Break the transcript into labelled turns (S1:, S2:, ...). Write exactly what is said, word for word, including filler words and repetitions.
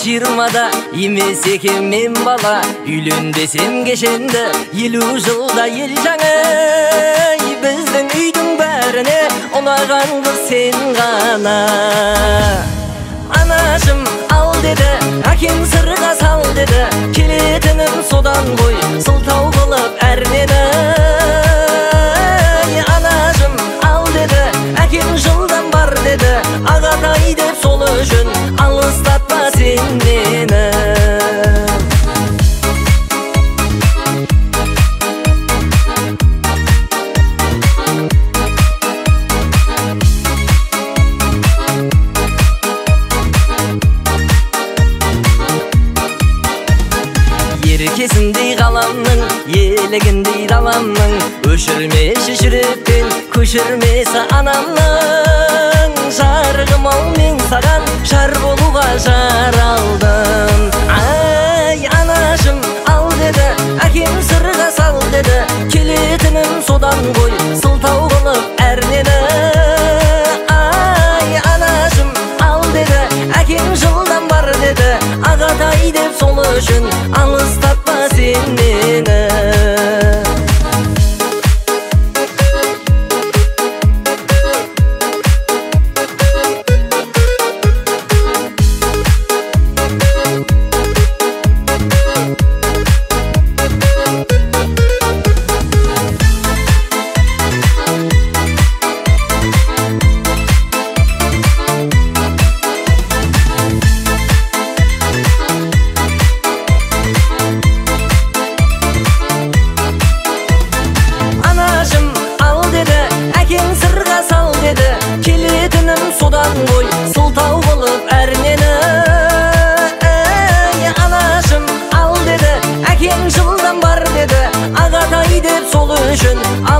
S1: жиырмада емес екен мен бала, үйленбесем кешенді елу жылда ел жаңа. Біздің үйдің бәріне ұнаған қыз сен ғана. Анашым ал деді, әкем сырға сал деді, келетінім содан ғой, сылтау қылып әрнені. Анашым ал деді, әкем жылдан бар деді, ағатай деп сол үшін алыстатпа сен мені. Еркесіндей ғаламның, елігіндей даламның, өшірмеші жүректен көшірмесі анамның. Жарығым ау мен саған жар болуға жаралдым. Ай, анашым ал деді, әкем сырға сал деді, келетінім содан ғой, сылтау қылып әрнені. Ай, анашым ал деді, әкем жылдан бар деді, ағатай деп сол үшін алыстатпа сен мені. Содан ғой, сылтау қылып әрнені. Ей, анашым ал деді, әкем жылдан бар деді, ағатай деп сол үшін